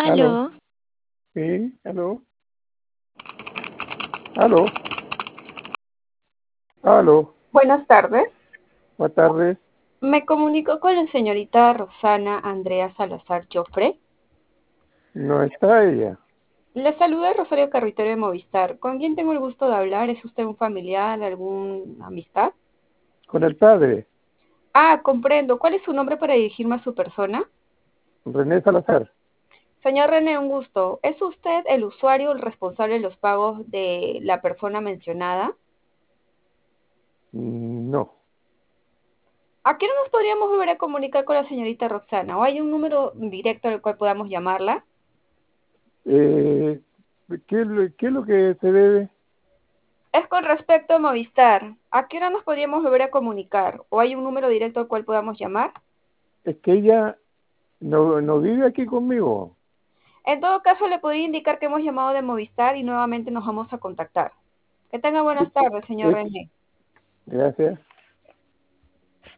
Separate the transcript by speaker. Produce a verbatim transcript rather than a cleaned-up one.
Speaker 1: Aló,
Speaker 2: Aló,
Speaker 1: sí, aló, aló, aló,
Speaker 3: Buenas tardes.
Speaker 1: buenas tardes.
Speaker 3: Me comunico con la señorita Roxana Andrea Salazar Joffre.
Speaker 1: No está ella.
Speaker 3: Le saluda Rosario Carretero de Movistar. ¿Con quién tengo el gusto de hablar? ¿Es usted un familiar, alguna amistad?
Speaker 1: Con el padre,
Speaker 3: Ah, comprendo. ¿Cuál es su nombre para dirigirme a su persona?
Speaker 1: René Salazar.
Speaker 3: Señor René, un gusto. ¿Es usted el usuario o el responsable de los pagos de la persona mencionada?
Speaker 1: Mm, No.
Speaker 3: ¿A qué hora nos podríamos volver a comunicar con la señorita Roxana? ¿O hay un número directo al cual podamos llamarla?
Speaker 1: Eh, ¿qué, es lo- ¿Qué es lo que se debe?
Speaker 3: Es con respecto a Movistar. ¿A qué hora nos podríamos volver a comunicar? ¿O hay un número directo al cual podamos llamar?
Speaker 1: Es que ella no, no vive aquí conmigo.
Speaker 3: En todo caso, le podría indicar que hemos llamado de Movistar y nuevamente nos vamos a contactar. Que tenga
Speaker 1: Es
Speaker 3: buenas
Speaker 1: que-
Speaker 3: tardes, señor
Speaker 1: es-
Speaker 3: René.
Speaker 1: gracias.